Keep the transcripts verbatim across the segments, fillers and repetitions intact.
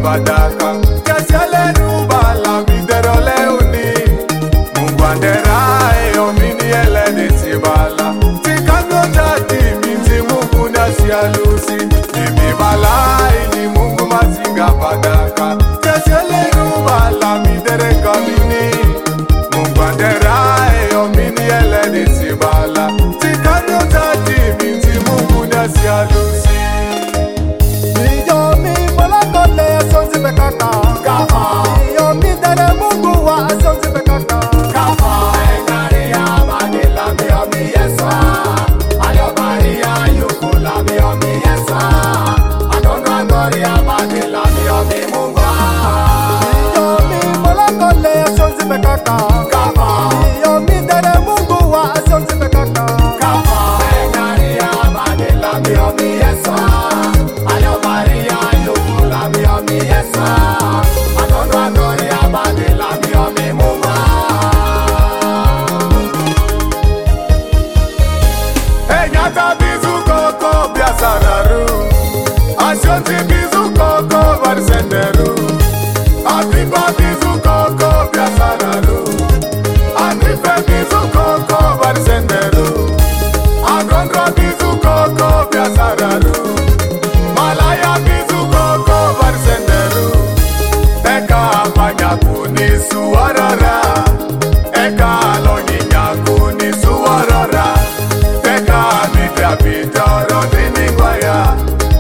badaka Kasiale nubala midero leuni Mungu anderai omini ele nisibala Tikano tati minti Mungu nasialusi Mimi balai ni Mungu mazinga badaka Kasiale nubala midere kamini Mungu anderai omini ele nisibala Tikano tati minti Mungu nasialusi Asionti bizu koko barsenderu Abiba bizu koko biasanaru Anife bizu koko barsenderu Agondro bizu koko biasanaru Malaya bizu koko barsenderu Eka manyakuni suwarara Eka lonyinyakuni suwarara Eka midra bidoro dinigwaya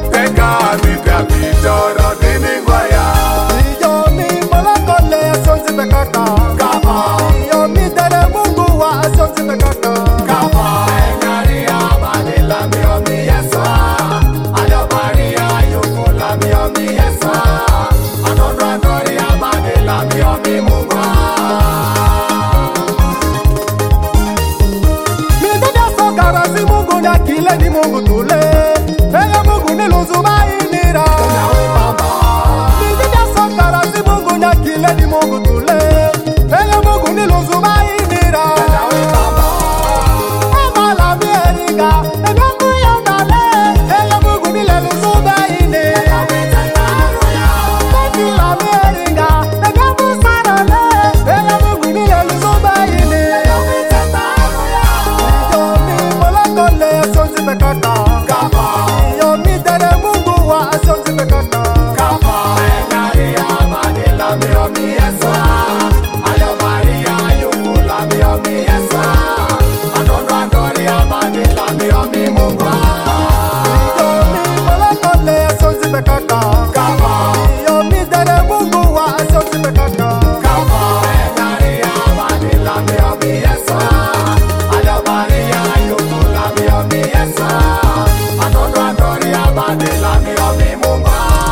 Bidoro dinigwaya Iyo mi molokole asonzi bekaka Kama Iyo mi dere Mungu wa asonzi bekaka Kama Engaria manila mio mi yesa Ayo Maria yukula mio mi yesa Anondo andoria manila mio mi Mungu Mi dada sokara si Mungu na kile ni Mungu tule Eye Mungu ni luzubai ni Mungu tule Ele Mungu ni luzuba inira Ama la mieringa Egangu yondale Ele Mungu ni le luzuba ine Taki la mieringa Egangu sarale Ele Mungu ni le luzuba ine Iyo mi molokole asonzi bekaka Iyo mi dere Mungu wa asonzi bekaka Mio mi yesa, Ayo Maria yukula mio mi yesa, Anondo andoria manila mio mi Mungu. Iyo mi molokole asonzi bekaka Kama Iyo mi dere Mungu wa asonzi bekaka Kama Engaria manila mio mi yesa, Ayo Maria yukula mio mi yesa, Anondo andoria manila mio mi Mungu.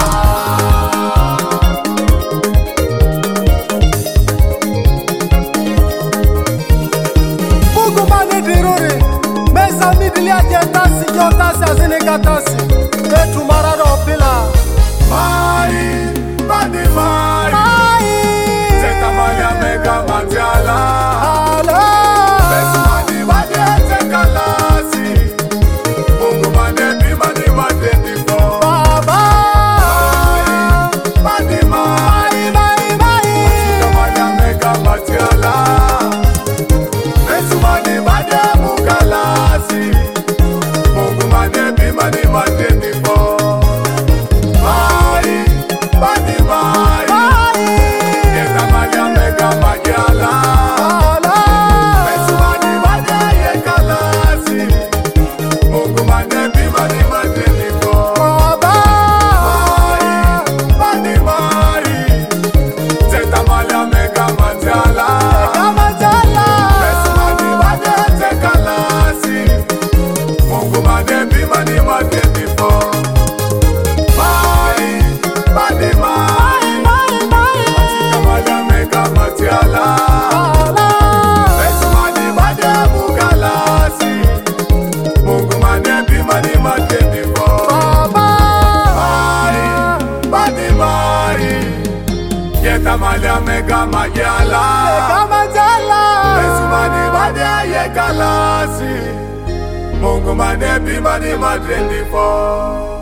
Tasi, yo tasi, azinika tasi Etu marado pila Mai, badi mai Mai Zeta malia mega matiala Ala Besu mani badi ete kalasi Mungu mane bima ni mate nifo Baba Mai, badi mai Mai, mai, mai Zeta malia mega matiala Besu mani badi mukalasi Bimani mateni po Mai, badi mai Mai Yeta magia mega magiala Ala Besu mani magia ye kalasi Mungu mane bimani mateni po Baba Mai, badi mai Zeta magia mega magiala Kama jala Besu mani magia ye kalasi Mungu mane bimani mateni po Mai, badi mai Mai, mai Achika malia mega matiala Ala Besu mani badi mukalasi Mungu mane bimani mateni po Baba Mai, badi mai Yeta malia mega magiala Kama jala Besu mani badi ye kalasi Mungu mane bimani mateni po